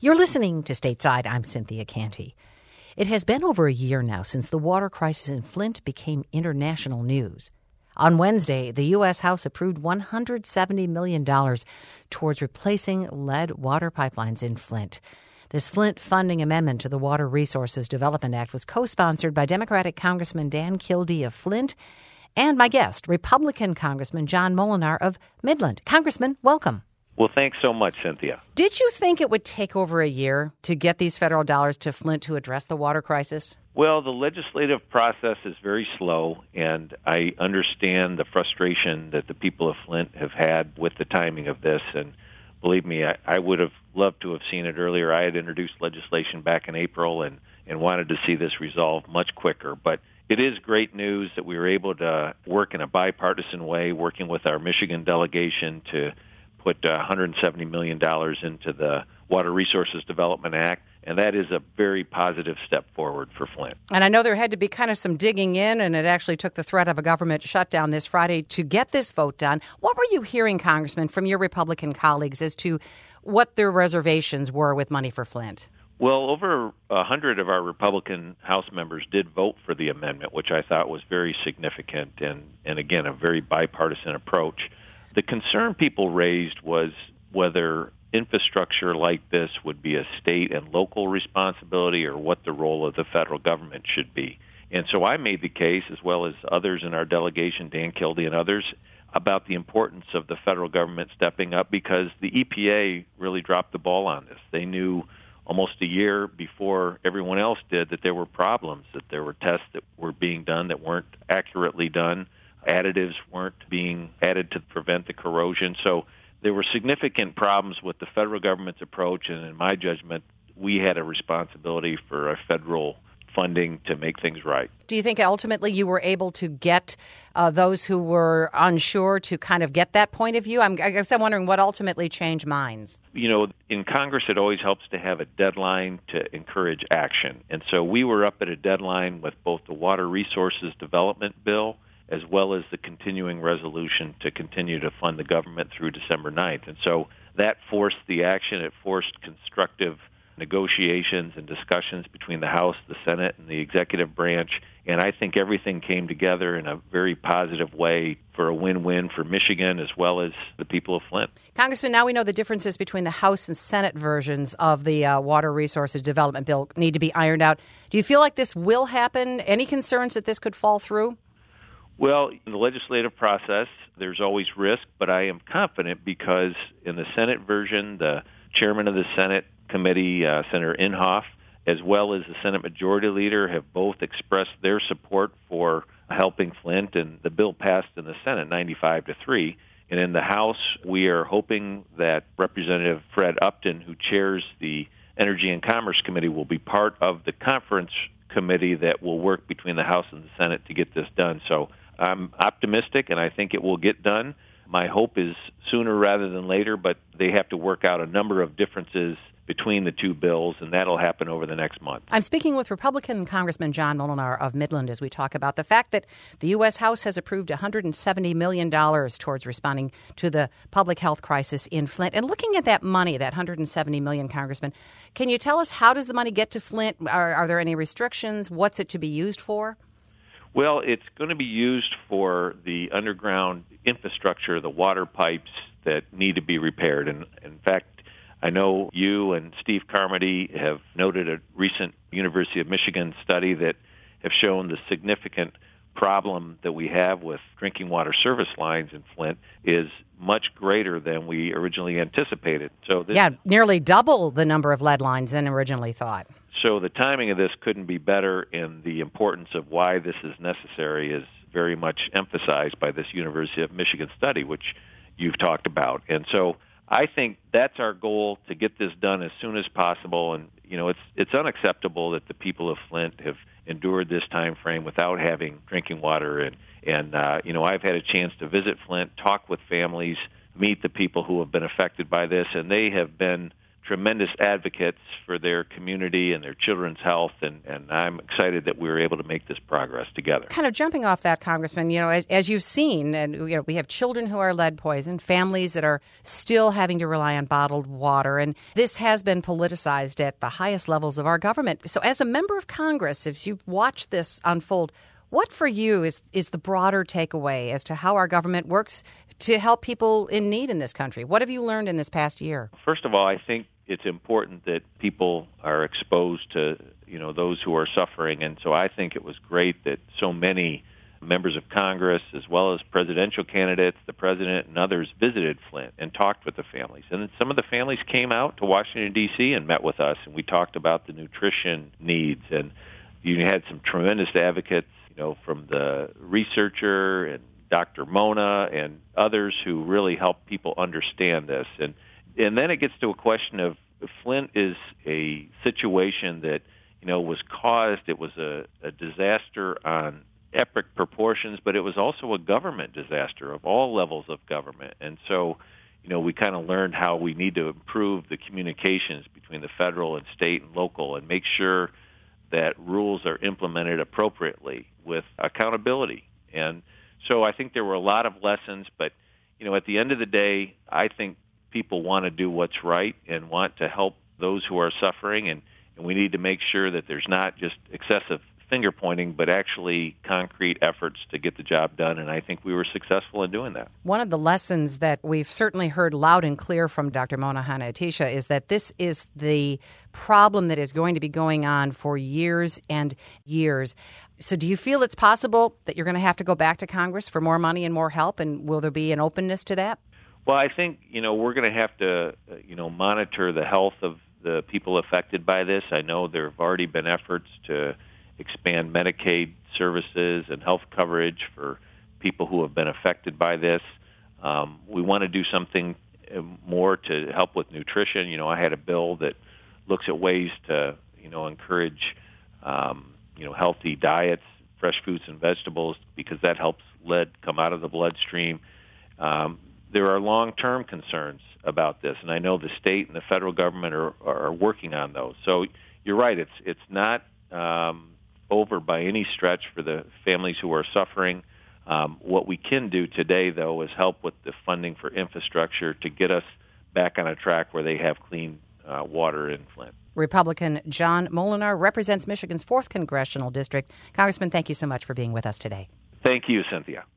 You're listening to Stateside. I'm Cynthia Canty. It has been over a year now since the water crisis in Flint became international news. On Wednesday, the U.S. House approved $170 million towards replacing lead water pipelines in Flint. This Flint funding amendment to the Water Resources Development Act was co-sponsored by Democratic Congressman Dan Kildee of Flint and my guest, Republican Congressman John Moolenaar of Midland. Congressman, welcome. Well, thanks so much, Cynthia. Did you think it would take over a year to get these federal dollars to Flint to address the water crisis? Well, the legislative process is very slow, and I understand the frustration that the people of Flint have had with the timing of this. And believe me, I would have loved to have seen it earlier. I had introduced legislation back in April and wanted to see this resolved much quicker. But it is great news that we were able to work in a bipartisan way, working with our Michigan delegation to put $170 million into the Water Resources Development Act, and that is a very positive step forward for Flint. And I know there had to be kind of some digging in, and it actually took the threat of a government shutdown this Friday to get this vote done. What were you hearing, Congressman, from your Republican colleagues as to what their reservations were with money for Flint? Well, over 100 of our Republican House members did vote for the amendment, which I thought was very significant and again, a very bipartisan approach. The concern people raised was whether infrastructure like this would be a state and local responsibility or what the role of the federal government should be. And so I made the case, as well as others in our delegation, Dan Kildee and others, about the importance of the federal government stepping up because the EPA really dropped the ball on this. They knew almost a year before everyone else did that there were problems, that there were tests that were being done that weren't accurately done. Additives weren't being added to prevent the corrosion. So there were significant problems with the federal government's approach, and in my judgment, we had a responsibility for a federal funding to make things right. Do you think ultimately you were able to get those who were unsure to kind of get that point of view? I guess I'm wondering what ultimately changed minds. You know, in Congress, it always helps to have a deadline to encourage action. And so we were up at a deadline with both the Water Resources Development Bill as well as the continuing resolution to continue to fund the government through December 9th. And so that forced the action. It forced constructive negotiations and discussions between the House, the Senate, and the executive branch. And I think everything came together in a very positive way for a win-win for Michigan as well as the people of Flint. Congressman, now we know the differences between the House and Senate versions of the Water Resources Development Bill need to be ironed out. Do you feel like this will happen? Any concerns that this could fall through? Well, in the legislative process, there's always risk, but I am confident because in the Senate version, the chairman of the Senate committee, Senator Inhofe, as well as the Senate Majority Leader have both expressed their support for helping Flint, and the bill passed in the Senate 95-3. And in the House, we are hoping that Representative Fred Upton, who chairs the Energy and Commerce Committee, will be part of the conference committee that will work between the House and the Senate to get this done. So I'm optimistic, and I think it will get done. My hope is sooner rather than later, but they have to work out a number of differences between the two bills, and that'll happen over the next month. I'm speaking with Republican Congressman John Moolenaar of Midland as we talk about the fact that the U.S. House has approved $170 million towards responding to the public health crisis in Flint. And looking at that money, that $170 million, Congressman, can you tell us how does the money get to Flint? Are there any restrictions? What's it to be used for? Well, it's going to be used for the underground infrastructure, the water pipes that need to be repaired. And in fact, I know you and Steve Carmody have noted a recent University of Michigan study that have shown the significant problem that we have with drinking water service lines in Flint is much greater than we originally anticipated. So nearly double the number of lead lines than originally thought. So the timing of this couldn't be better, and the importance of why this is necessary is very much emphasized by this University of Michigan study, which you've talked about. And so I think that's our goal, to get this done as soon as possible. And, you know, it's unacceptable that the people of Flint have endured this time frame without having drinking water. And you know, I've had a chance to visit Flint, talk with families, meet the people who have been affected by this, and they have been tremendous advocates for their community and their children's health, and I'm excited that we were able to make this progress together. Kind of jumping off that, Congressman, as you've seen, and we have children who are lead poisoned, families that are still having to rely on bottled water, and this has been politicized at the highest levels of our government. So as a member of Congress, if you've watched this unfold, what for you is the broader takeaway as to how our government works to help people in need in this country? What have you learned in this past year? First of all, I think it's important that people are exposed to, those who are suffering. And so I think it was great that so many members of Congress, as well as presidential candidates, the president, and others visited Flint and talked with the families. And some of the families came out to Washington, D.C. and met with us, and we talked about the nutrition needs. And you had some tremendous advocates, from the researcher and Dr. Mona and others who really help people understand this. And then it gets to a question of Flint is a situation that, was caused. It was a disaster on epic proportions, but it was also a government disaster of all levels of government. And so, we kind of learned how we need to improve the communications between the federal and state and local and make sure that rules are implemented appropriately with accountability. And so I think there were a lot of lessons, but, at the end of the day, I think people want to do what's right and want to help those who are suffering, and we need to make sure that there's not just excessive finger pointing, but actually concrete efforts to get the job done, and I think we were successful in doing that. One of the lessons that we've certainly heard loud and clear from Dr. Mona Hanna-Attisha is that this is the problem that is going to be going on for years and years. So do you feel it's possible that you're going to have to go back to Congress for more money and more help, and will there be an openness to that? Well, I think, we're going to have to, monitor the health of the people affected by this. I know there have already been efforts to expand Medicaid services and health coverage for people who have been affected by this. We want to do something more to help with nutrition. I had a bill that looks at ways to, encourage, healthy diets, fresh fruits and vegetables, because that helps lead come out of the bloodstream. There are long-term concerns about this, and I know the state and the federal government are working on those. So you're right; it's not over by any stretch for the families who are suffering. What we can do today, though, is help with the funding for infrastructure to get us back on a track where they have clean water in Flint. Republican John Moolenaar represents Michigan's 4th Congressional District. Congressman, thank you so much for being with us today. Thank you, Cynthia.